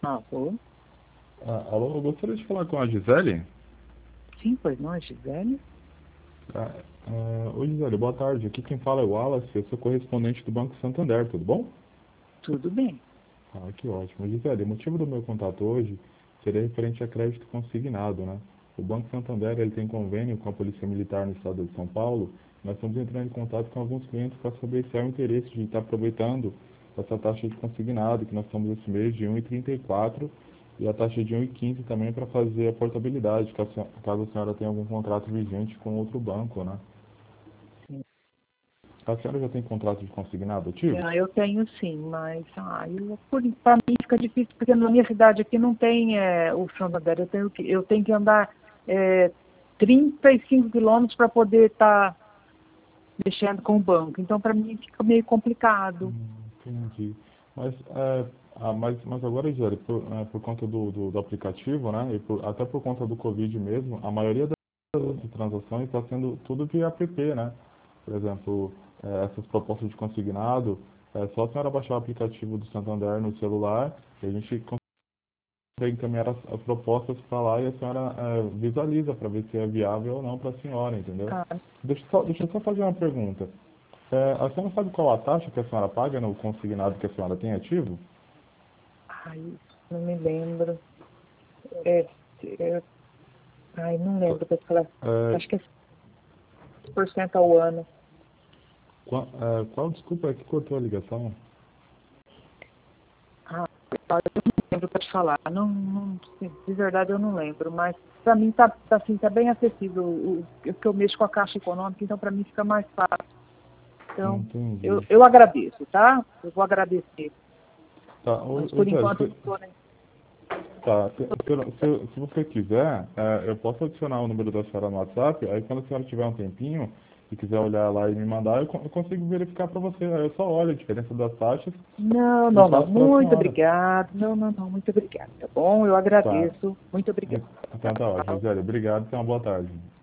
Alô? Alô, eu gostaria de falar com a Gisele. Sim, pois não, é Gisele? Ah, Oi, Gisele, boa tarde. Aqui quem fala é o Wallace, eu sou correspondente do Banco Santander, tudo bom? Tudo bem. Que ótimo. Gisele, o motivo do meu contato hoje seria referente a crédito consignado, né? O Banco Santander ele tem convênio com a Polícia Militar no estado de São Paulo. Nós estamos entrando em contato com alguns clientes para saber se há o interesse de estar aproveitando essa taxa de consignado, que nós estamos esse mês de 1,34 e a taxa de 1,15 também para fazer a portabilidade, caso a senhora tenha algum contrato vigente com outro banco, né? Sim. A senhora já tem contrato de consignado ativo? Eu tenho sim, mas para mim fica difícil, porque na minha cidade aqui não tem o Santander. Eu tenho que andar 35 quilômetros para poder estar mexendo com o banco. Então, para mim fica meio complicado. Entendi. Mas, mas agora, Gisele, por conta do aplicativo, né, até por conta do Covid mesmo, a maioria das transações está sendo tudo via app, né? Por exemplo, essas propostas de consignado, é só a senhora baixar o aplicativo do Santander no celular e a gente consegue encaminhar as propostas para lá e a senhora visualiza para ver se é viável ou não para a senhora, entendeu? Ah, Deixa eu só fazer uma pergunta. A senhora sabe qual a taxa que a senhora paga no consignado que a senhora tem ativo? ai, não me lembro. É, é, não lembro. É, Acho que é 6% ao ano. qual, desculpa, é que cortou a ligação? Ah, eu não lembro para te falar. De verdade eu não lembro, mas para mim tá bem acessível. Que eu mexo com a Caixa Econômica, então para mim fica mais fácil. Então, eu, Entendi. eu agradeço, tá? Eu vou agradecer. Tá, Mas por Zé, enquanto eu não estou, né? tá, se você quiser, eu posso adicionar o número da senhora no WhatsApp, aí quando a senhora tiver um tempinho e quiser olhar lá e me mandar, eu consigo verificar para você. Aí eu só olho a diferença das taxas Não, e não, não. passo para a Muito senhora. obrigado. Não, não, não. Muito obrigado. Tá bom? Eu Tá, agradeço. Muito obrigada. então tá ótimo, Gisele. Obrigado e tenha uma boa tarde.